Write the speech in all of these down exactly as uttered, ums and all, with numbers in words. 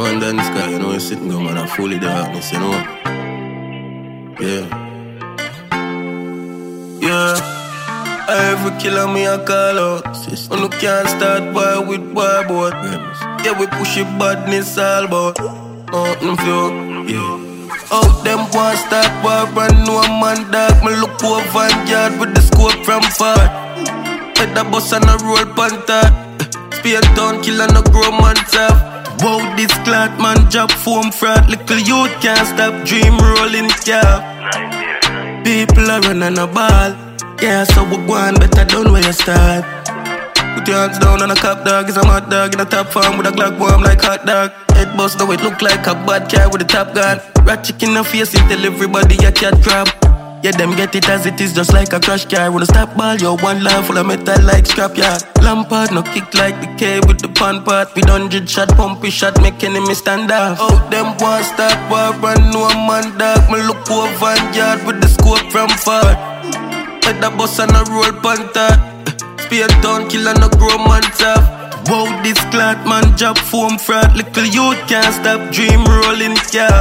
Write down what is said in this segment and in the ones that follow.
man than sky, you know, you sitting go man and fully darkness, you know. Yeah. Yeah. Every killer me a call out. And you can't start boy with boy boat. Yeah, we push it badness all about. Nothing for yeah. Out them one start boy, brand new man dog. Me look over and yard with the scope from far. Head the bus and a roll panther. Spear town killer no grow man tough. Wow, this clot man job foam fraud. Little youth can't stop dream rolling car. People are running a ball. Yeah, so we go on better done where you start. Put your hands down on a cop dog. Is a mad dog in a top farm with a Glock bomb like hot dog. Head bust though it look like a bad car with a top gun. Rat chick in the face and tell everybody a cat crab. Yeah, them get it as it is just like a crash car. When I stop ball, yo, one line full of metal like scrapyard. Lampard no kick like the K with the pan part. With hundred shot, pumpy shot, make enemy stand off. Out them one start war, brand new man dog. Me look over and yard with the scope from far. Head the bus and a roll panther. Spear town killer no grow man tough. Wow, this clot man job foam fraud. Little youth can't stop dream rolling car.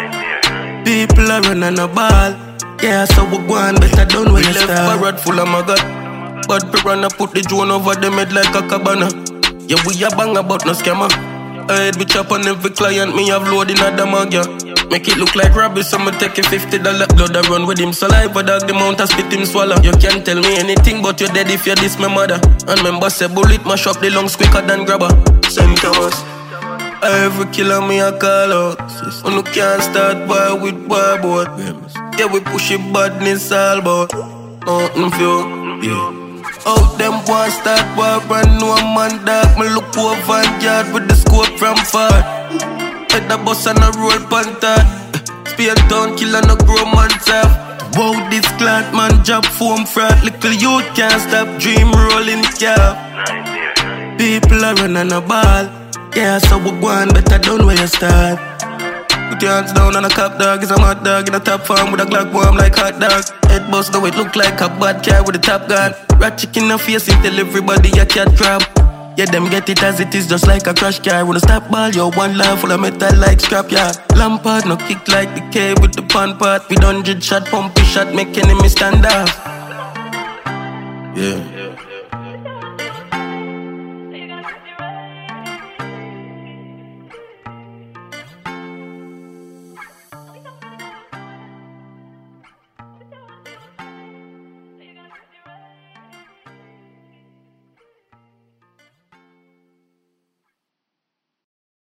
People are running a ball. Yeah, so we go on better done when you start. We left parrot full of maggot. But piranha put the drone over them head like a cabana. Yeah, we a bang about no scammer. I head we chop on every client. Me have load in a damag, yeah. Make it look like robbery, so me take a fifty dollar. Blood a run with him saliva, dog the mount a spit him swallow. You can't tell me anything but you're dead if you diss my mother. And remember say bullet mash up the lungs quicker than grabber. Saint Thomas. Every killer me a call out. And you can't start boy with boy boat. Yeah, we push it badness all about. Nothing for yeah. Out them one start boy, brand new man dog. Me look over and yard with the scope from far. Head the bus and a roll panther. Spear town killer no grow man tough. Wow, this clot man job foam fraud. Little youth can't stop dream rolling car. People are running a ball. Yeah, so we go on better done where you start. Put your hands down on a cop dog. Is a mad dog in a top farm with a Glock bomb like hot dog. Head bust though it look like a bad car with a top gun. Rat chick in the face and tell everybody a cat crab. Yeah, them get it as it is just like a crash car. When I stop ball, yo, one line full of metal like scrapyard. Lampard no kick like the K with the pan part. With hundred shot, pumpy shot, make enemy stand off. Yeah.